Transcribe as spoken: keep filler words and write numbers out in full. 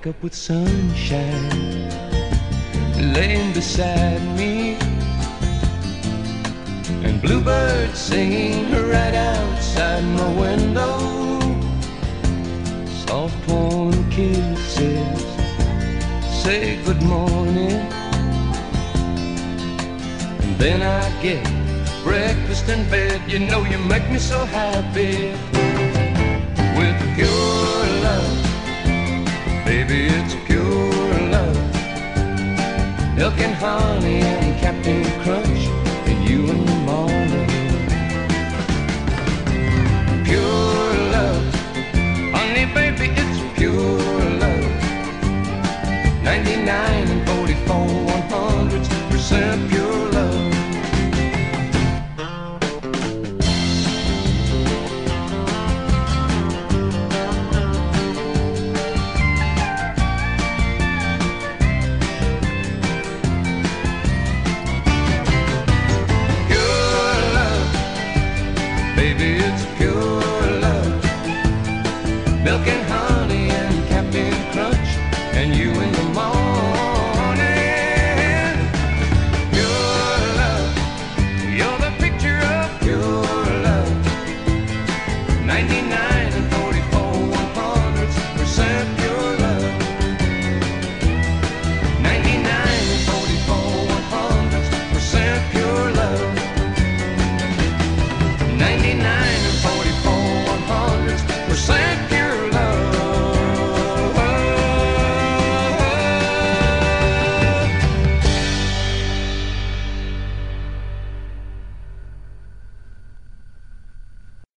wake up with sunshine laying beside me, and bluebirds singing right outside my window. Soft warm kisses say good morning, and then I get breakfast in bed. You know you make me so happy with pure love. Baby, it's pure love. Milk and honey